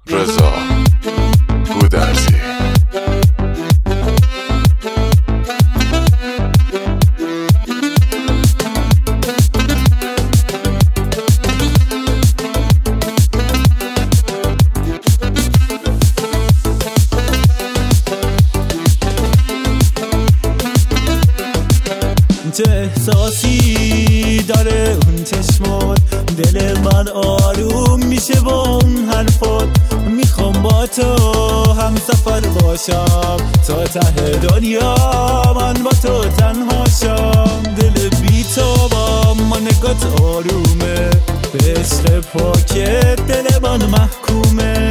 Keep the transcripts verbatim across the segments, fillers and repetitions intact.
رضا گودرزی. چه احساسی داره اون چشمات، دل من آروم میشه با اون حرفات. میخوام با تو هم سفر باشم تا ته دنیا، من با تو تنها شم. دل بی تو با ما نگات آرومه، به عشق پاکت دل من محکومه.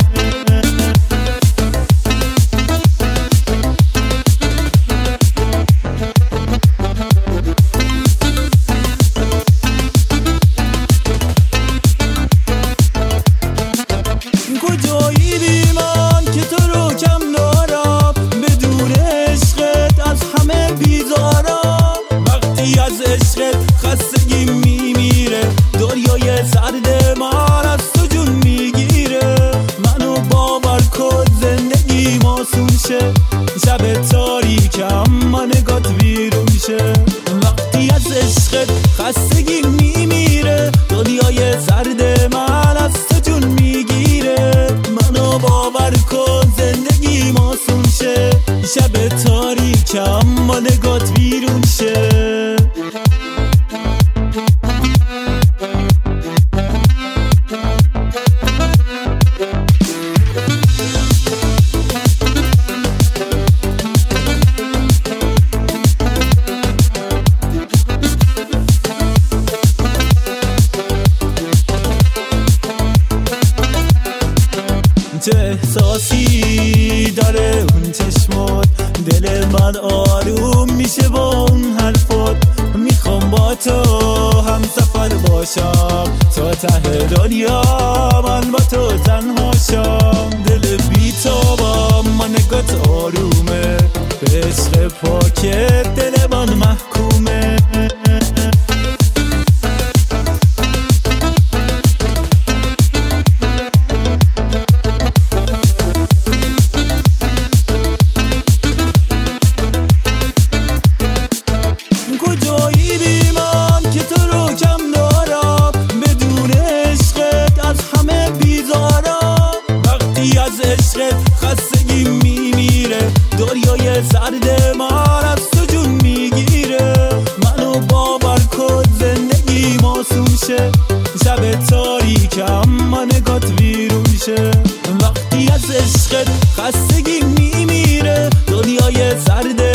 کجایی بی من که تو رو کم دارم، بدون عشقت از همه بیزارم. وقتی از عشقت خستگی میمیره، دریای سرد من از تو جون میگیره. منو باور کن زندگی آسون شه، شب تاریکم من نگات ویرون شه. وقتی از عشقت خستگی میمیره، دریای سرد من از تو جون میگیره. منو باور کن زندگی آسون شه، شب تاریکم من نگات ویرون شه. چه احساسی داره اون چشمات، دل من آروم میشه با اون حرفات. میخوام با تو هم سفر باشم تا ته دنیا، من با تو تنها شم. دل بی تو با من نگات آرومه، به عشق پاکت دل من محکومه. کجایی بی من که تو رو کم دارم، بدون عشقت از همه بیزارم. وقتی از عشقت خستگی میمیره، دریای سرد من از تو جون میگیره. منو باور کن زندگی آسون شه، شب تاریکم من نگات ویرون شه. وقتی از عشقت خستگی میمیره، دریای سرد